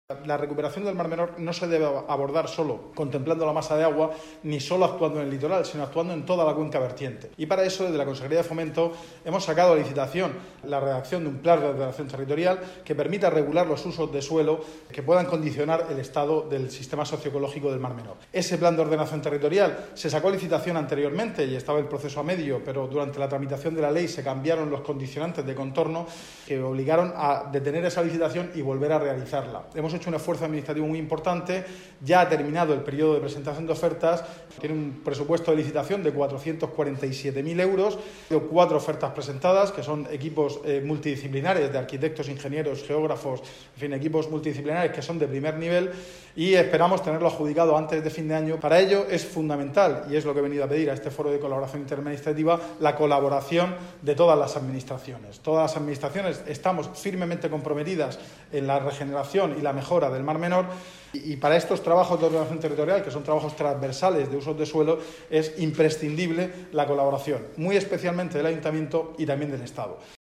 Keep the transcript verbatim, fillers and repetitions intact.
La recuperación del Mar Menor no se debe abordar solo contemplando la masa de agua, ni solo actuando en el litoral, sino actuando en toda la cuenca vertiente. Y para eso, desde la Consejería de Fomento, hemos sacado a licitación la redacción de un plan de ordenación territorial que permita regular los usos de suelo que puedan condicionar el estado del sistema socioecológico del Mar Menor. Ese plan de ordenación territorial se sacó a licitación anteriormente y estaba el proceso a medio, pero durante la tramitación de la ley se cambiaron los condicionantes de contorno que obligaron a detener esa licitación y volver a realizarla. Hemos hecho un esfuerzo administrativo muy importante, ya ha terminado el periodo de presentación de ofertas, tiene un presupuesto de licitación de cuatrocientos cuarenta y siete mil euros, cuatro ofertas presentadas, que son equipos eh, multidisciplinares de arquitectos, ingenieros, geógrafos, en fin, equipos multidisciplinares que son de primer nivel y esperamos tenerlo adjudicado antes de fin de año. Para ello es fundamental, y es lo que he venido a pedir a este foro de colaboración interadministrativa, la colaboración de todas las administraciones. Todas las administraciones estamos firmemente comprometidas en la regeneración y la mejora del Mar Menor y para estos trabajos de ordenación territorial, que son trabajos transversales de usos de suelo, es imprescindible la colaboración, muy especialmente del Ayuntamiento y también del Estado.